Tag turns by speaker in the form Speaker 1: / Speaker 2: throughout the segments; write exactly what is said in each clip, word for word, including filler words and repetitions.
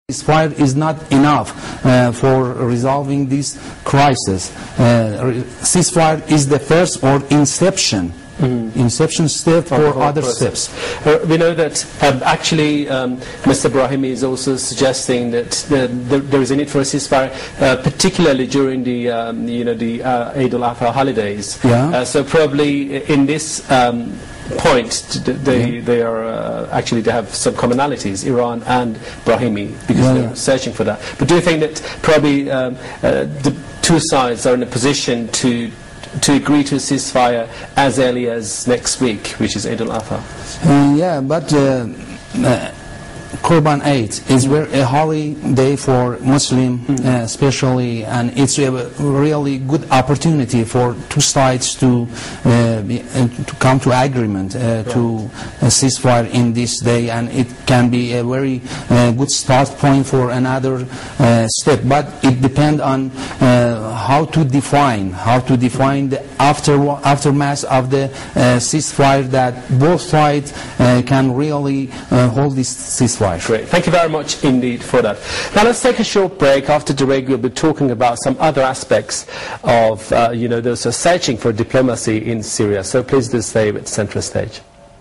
Speaker 1: ceasefire is not enough uh, for resolving this crisis. Uh, ceasefire is the first or inception. Mm. Inception step for other process. steps.
Speaker 2: Uh, we know that um, actually um, Mister Brahimi is also suggesting that the, the, there is a need for a ceasefire, uh, particularly during the um, you know the uh, Eid al-Adha holidays.
Speaker 1: Yeah.
Speaker 2: Uh, so probably in this um, point, they yeah. they are uh, actually they have some commonalities, Iran and Brahimi, because
Speaker 1: yeah,
Speaker 2: they're
Speaker 1: yeah.
Speaker 2: searching for that. But do you think that probably um, uh, the two sides are in a position to to agree to a ceasefire as early as next week, which is Eid al-Adha?
Speaker 1: Uh, yeah, but uh, uh, Qurban Eid is very a holy day for Muslim, mm-hmm. uh, especially, and it's a really good opportunity for two sides to uh, be, uh, to come to agreement uh, right. to a ceasefire in this day, and it can be a very uh, good start point for another uh, step. But it depends on uh, how to define how to define the after aftermath of the uh, ceasefire, that both sides uh, can really uh, hold this ceasefire.
Speaker 2: Great. Thank you very much indeed for that. Now let's take a short break. After the break we'll be talking about some other aspects of, uh, you know, those who are searching for diplomacy in Syria. So please do stay with Central Stage.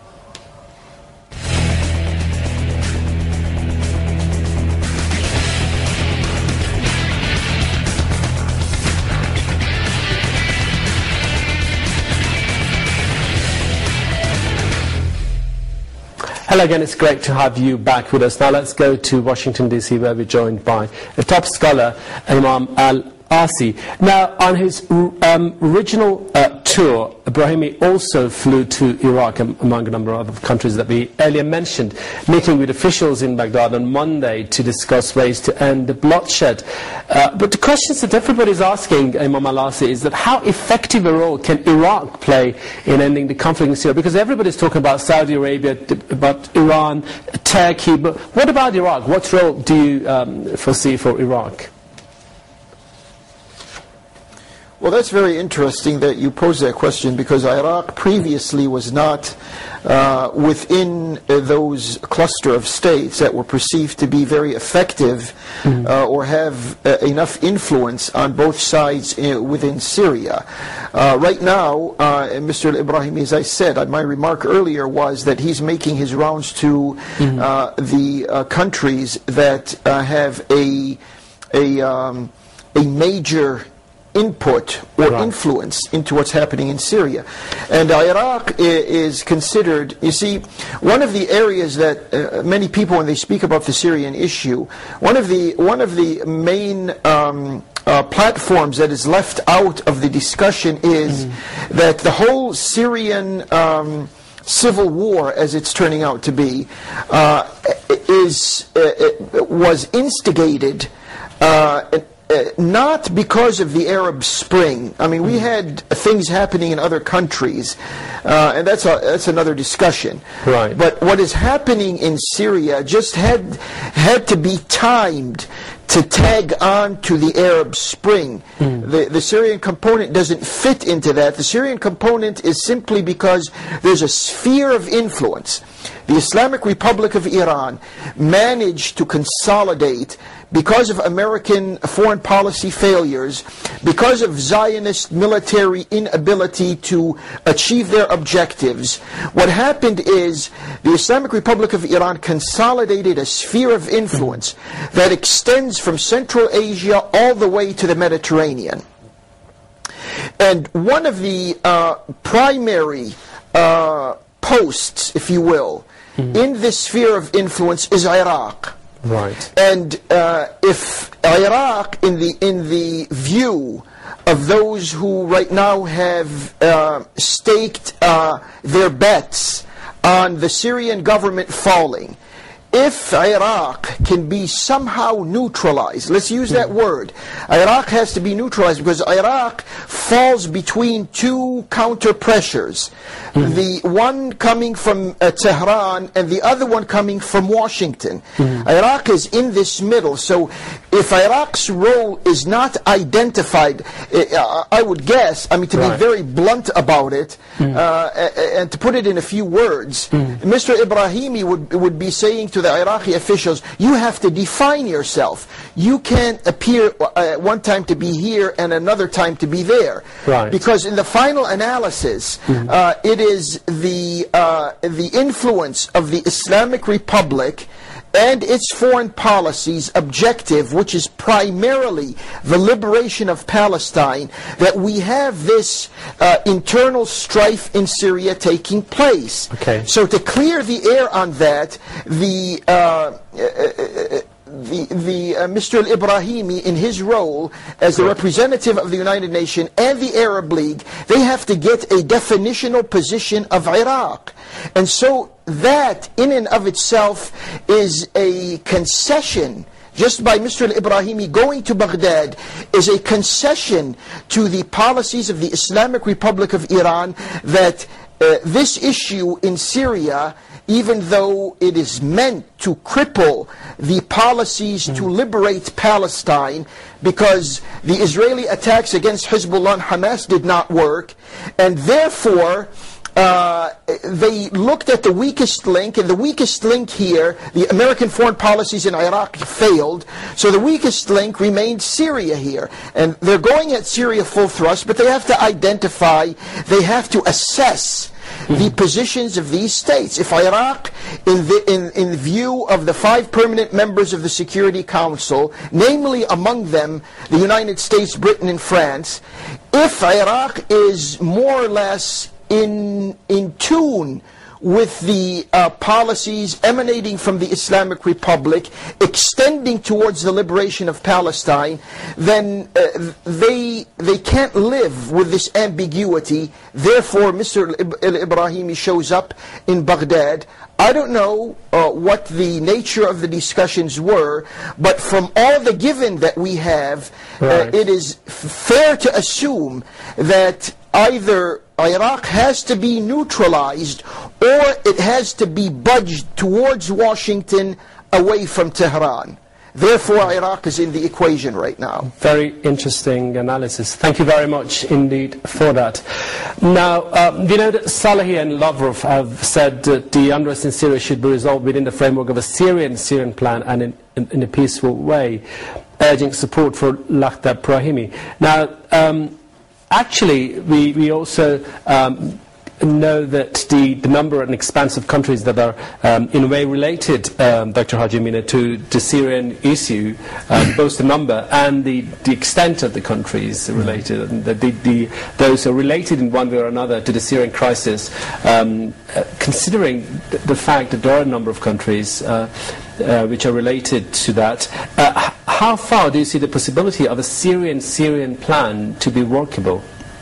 Speaker 2: Hello again, it's great to have you back with us. Now let's go to Washington D C, where we're joined by a top scholar, Imam Al-Asi. Now on his um, original uh, tour, Brahimi also flew to Iraq, um, among a number of other countries that we earlier mentioned, meeting with officials in Baghdad on Monday to discuss ways to end the bloodshed. Uh, but the questions that everybody's asking, Imam Al-Asi, is that how effective a role can Iraq play in ending the conflict in Syria? Because everybody's talking about Saudi Arabia, about Iran, Turkey, but what about Iraq? What role do you um, foresee for Iraq?
Speaker 3: Well, that's very interesting that you pose that question, because Iraq previously was not uh, within uh, those cluster of states that were perceived to be very effective mm-hmm. uh, or have uh, enough influence on both sides uh, within Syria. Uh, right now, uh, Mister Ibrahimi, as I said, uh, my remark earlier was that he's making his rounds to mm-hmm. uh, the uh, countries that uh, have a, a, um, a major input or right. influence into what's happening in Syria. And Iraq is considered, you see, one of the areas that uh, many people, when they speak about the Syrian issue, one of the, one of the main um, uh, platforms that is left out of the discussion is mm. that the whole Syrian um, civil war, as it's turning out to be, uh, is uh, was instigated uh, Uh, not because of the Arab Spring. I mean, we had things happening in other countries, uh, and that's a, that's another discussion.
Speaker 2: Right.
Speaker 3: But what is happening in Syria just had had to be timed to tag on to the Arab Spring. Mm. The, the Syrian component doesn't fit into that. The Syrian component is simply because there's a sphere of influence. The Islamic Republic of Iran managed to consolidate, because of American foreign policy failures, because of Zionist military inability to achieve their objectives. What happened is the Islamic Republic of Iran consolidated a sphere of influence that extends from Central Asia all the way to the Mediterranean. And one of the uh, primary uh, posts, if you will, mm-hmm. in this sphere of influence is Iraq.
Speaker 2: Right.
Speaker 3: And uh, if Iraq, in the in the view of those who right now have uh, staked uh, their bets on the Syrian government falling, if Iraq can be somehow neutralized, let's use that word, Iraq has to be neutralized because Iraq falls between two counter pressures, mm-hmm. the one coming from uh, Tehran and the other one coming from Washington. Mm-hmm. Iraq is in this middle, so if Iraq's role is not identified, uh, I would guess, I mean, to
Speaker 2: right.
Speaker 3: be very blunt about it, mm. uh, and to put it in a few words, mm. Mister Ibrahimi would, would be saying to the Iraqi officials, you have to define yourself. You can't appear uh, one time to be here and another time to be there.
Speaker 2: Right.
Speaker 3: Because in the final analysis, mm. uh, it is the, uh, the influence of the Islamic Republic and its foreign policy's objective, which is primarily the liberation of Palestine, that we have this uh, internal strife in Syria taking place.
Speaker 2: Okay.
Speaker 3: So to clear the air on that, the uh, uh, the, the uh, Mister Al-Ibrahimi, in his role as the representative of the United Nations and the Arab League, they have to get a definitional position of Iraq. And so that, in and of itself, is a concession. Just by Mister Al-Ibrahimi going to Baghdad is a concession to the policies of the Islamic Republic of Iran that uh, this issue in Syria, even though it is meant to cripple the policies mm. to liberate Palestine, because the Israeli attacks against Hezbollah and Hamas did not work, and therefore Uh, they looked at the weakest link, and the weakest link here, the American foreign policies in Iraq failed, so the weakest link remained Syria here. And they're going at Syria full thrust, but they have to identify, they have to assess the positions of these states. If Iraq, in, the, in, in view of the five permanent members of the Security Council, namely among them the United States, Britain, and France, if Iraq is more or less in in tune with the uh, policies emanating from the Islamic Republic, extending towards the liberation of Palestine, then uh, they they can't live with this ambiguity. Therefore, Mister Al-Ibrahimi shows up in Baghdad. I don't know uh, what the nature of the discussions were, but from all the given that we have,
Speaker 2: right.
Speaker 3: uh, it is fair to assume that either Iraq has to be neutralized or it has to be budged towards Washington away from Tehran. Therefore, Iraq is in the equation right now.
Speaker 2: Very interesting analysis. Thank you very much indeed for that. Now, um, you know that Salahi and Lavrov have said that the unrest in Syria should be resolved within the framework of a Syrian Syrian plan and in, in, in a peaceful way, urging support for Lakhdar Brahimi. Now, um, actually, we, we also um, know that the, the number and expanse of countries that are um, in a way related, um, Doctor Haji Amina, to the Syrian issue, um, both the number and the, the extent of the countries related, and the, the, the, those are related in one way or another to the Syrian crisis, um, uh, considering th the fact that there are a number of countries uh, uh, which are related to that. Uh, how far do you see the possibility of a Syrian-Syrian plan to be workable?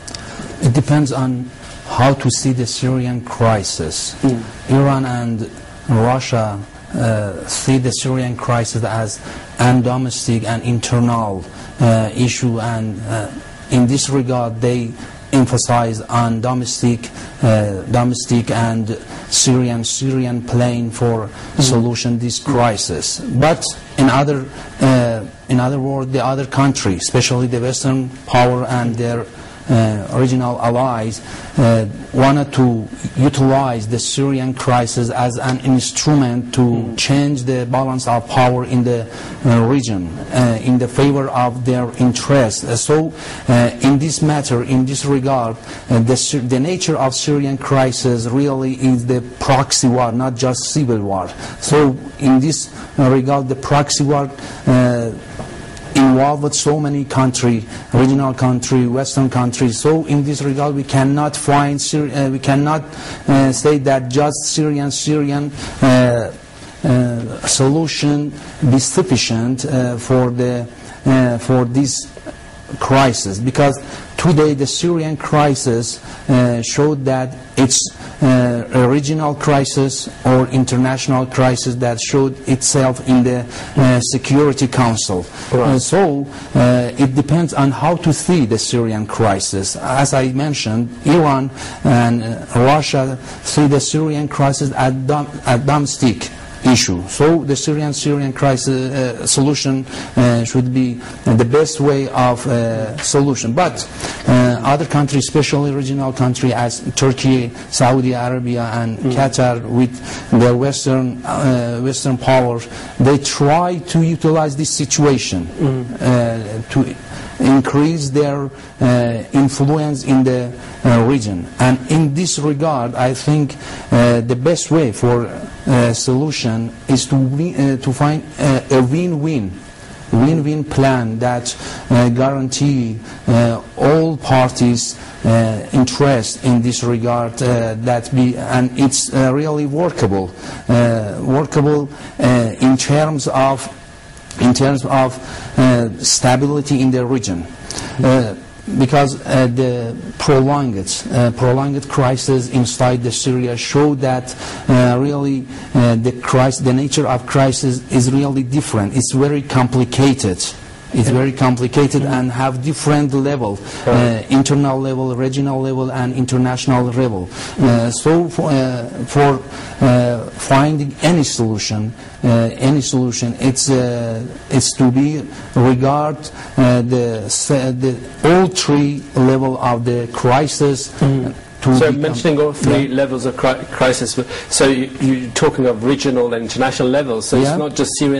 Speaker 1: It depends on how to see the Syrian crisis. Mm. Iran and Russia uh, see the Syrian crisis as an domestic and internal uh, issue, and uh, in this regard they emphasize on domestic, uh, domestic and Syrian Syrian plan for mm. solution this crisis. But in other, uh, in other words, the other countries, especially the Western power and their Uh, regional allies, uh, wanted to utilize the Syrian crisis as an instrument to mm. change the balance of power in the uh, region uh, in the favor of their interests. Uh, so uh, in this matter, in this regard, uh, the, the nature of Syrian crisis really is the proxy war, not just civil war. So in this uh, regard, the proxy war uh, involved with so many countries, regional country, Western countries. So in this regard, we cannot find, uh, we cannot uh, say that just Syrian, Syrian uh, uh, solution be sufficient uh, for the uh, for this crisis, because today the Syrian crisis uh, showed that it's uh, a regional crisis or international crisis that showed itself in the uh, Security Council.
Speaker 2: Right.
Speaker 1: Uh, so uh, it depends on how to see the Syrian crisis. As I mentioned, Iran and uh, Russia see the Syrian crisis as dom- as domestic issue. So the Syrian Syrian crisis uh, solution uh, should be uh, the best way of uh, solution. But uh, other countries, especially regional countries as Turkey, Saudi Arabia, and mm. Qatar, with their Western uh, Western powers, they try to utilize this situation mm. uh, to increase their uh, influence in the uh, region. And in this regard, I think uh, the best way for uh, solution is to win, uh, to find uh, a win-win win-win plan that uh, guarantee uh, all parties uh, interest in this regard uh, that be and it's uh, really workable uh, workable uh, in terms of in terms of uh, stability in the region. Uh, because uh, the prolonged, uh, prolonged crisis inside the Syria show that uh, really uh, the crisis, the nature of crisis is really different. It's very complicated. It's very complicated and have different level, uh, internal level, regional level, and international level. Uh, so for, uh, for uh, finding any solution, uh, any solution, it's uh, it's to be regard uh, the the all three level of the crisis. Mm.
Speaker 2: So mentioning all three yeah. levels of cri crisis, so you, you're talking of regional and international levels. So yeah. it's not just Syria.